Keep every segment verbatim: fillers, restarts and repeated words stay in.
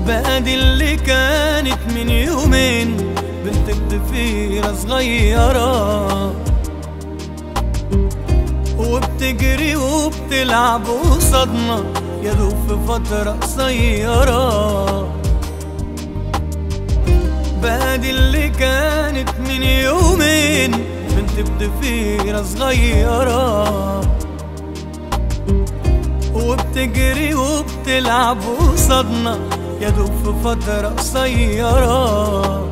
بقى دي اللي كانت من يومين بنت بضفيرة صغيرة، وبتجري وبتلعب قصادنا يا دوب في فترة قصيرة. بقى دي اللي كانت من يومين بنت بضفيرة صغيرة، وبتجري وبتلعب قصادنا يا دوب في فترة قصيرة.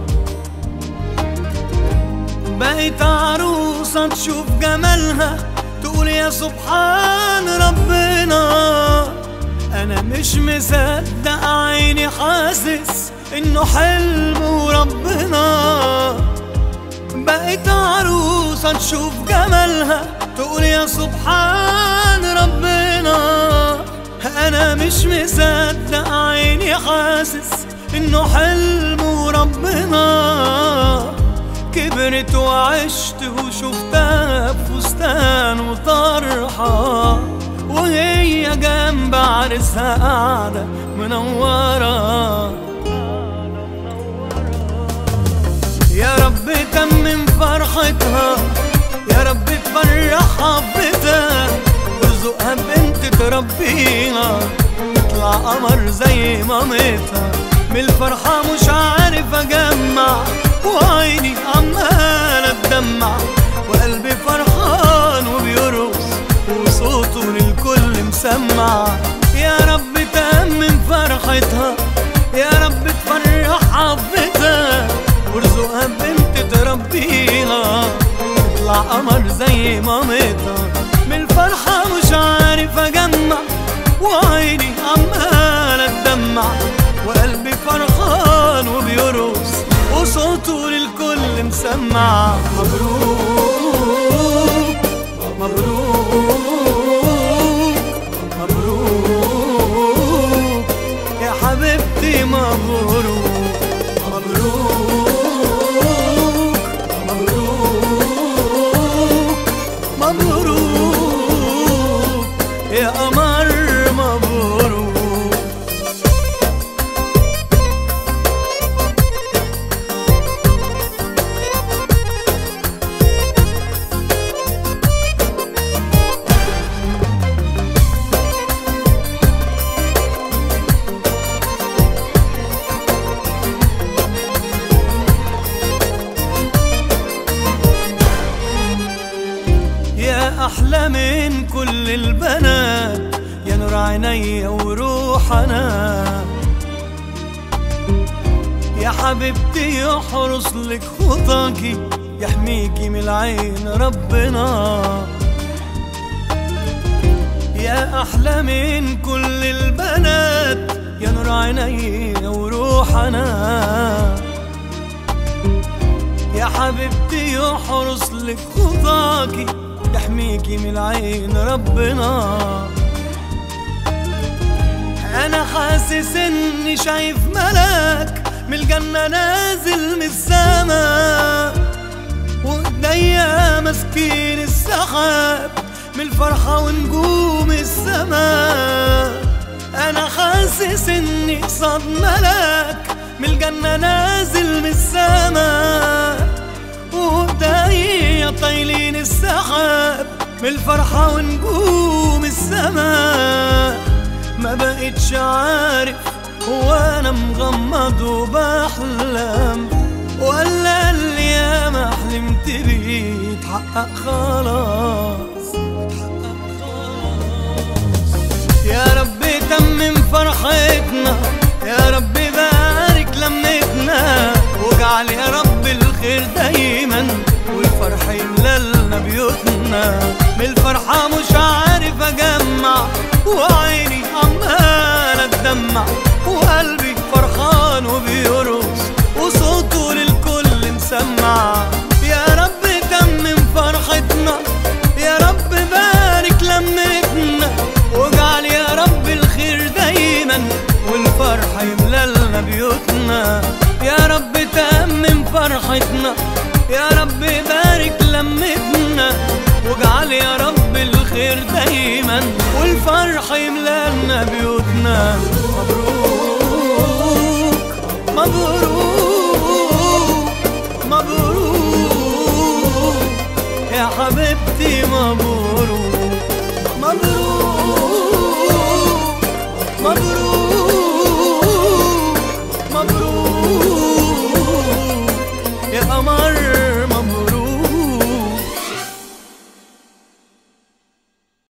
بقيت عروسة تشوف جمالها تقول يا سبحان ربنا، أنا مش مصدق عيني حاسس إنه حلم وربنا. بقيت عروسة تشوف جمالها تقول يا سبحان ربنا، أنا مش مصدق عيني حاسس إنه حلم وربنا. كبرت وعشت وشفتها بفستان وطرحة، وهي جنب عرسها قاعدة منورة. يا رب تمم فرحتها، يا رب تفرحها ببيتها، وارزقها بنت تربيها تطلع قمر زي مامتها. من الفرحة مش عارف أجمع، وعيني عمالة تدمع، وقلبي فرحان وبيرقص وصوته للكل مسمع. يا رب تأمن فرحتها، يا رب تفرحها ببيتها، وارزقها بنت تربيها تطلع قمر زي مامتها. من الفرحة مش عارف أجمع، وعيني عمالة تدمع، وقلبي فرحان وبيرقص وصوته للكل مسمع. مبروك مبروك مبروك يا حبيبتي، مبروك مبروك مبروك مبروك يا قمر مبروك. أحلى من كل البنات يا نور عينيا وروح أنا، يا حبيبتي يحرس لك خطاكي يحميكي من العين ربنا. يا أحلى من كل البنات يا نور عينيا وروح أنا، يا حبيبتي يحرس لك خطاكي يحميكي من العين ربنا. أنا حاسس إني شايف ملاك من الجنة نازل من السما، وإيديا ماسكين السحاب من الفرحة ونجوم السما. أنا حاسس إني قصاد ملاك من الجنة نازل من السما، وإيديا طايلين السحاب من الفرحة ونجوم السما. ما بقتش عارف هو أنا مغمض وبحلم، ولا اللي ياما حلمت بيه اتحقق خلاص. يا رب تمم فرحتنا، يا رب بارك لمتنا، واجعل يا رب الخير دايما والفرح يملالنا بيوتنا. من الفرحة مش عارف أجمع، وعيني عمالة تدمع، وقلبي فرحان وبيرقص وصوته للكل مسمع. يا رب تمم فرحتنا، يا رب بارك لمتنا، واجعل يا رب الخير دايما والفرح يملالنا بيوتنا. يا رب تمم فرحتنا، يا رب بارك لمتنا، واجعل يا رب الخير دايما والفرح يملالنا بيوتنا. مبروك مبروك مبروك يا حبيبتي مبروك مبروك مبروك مبروك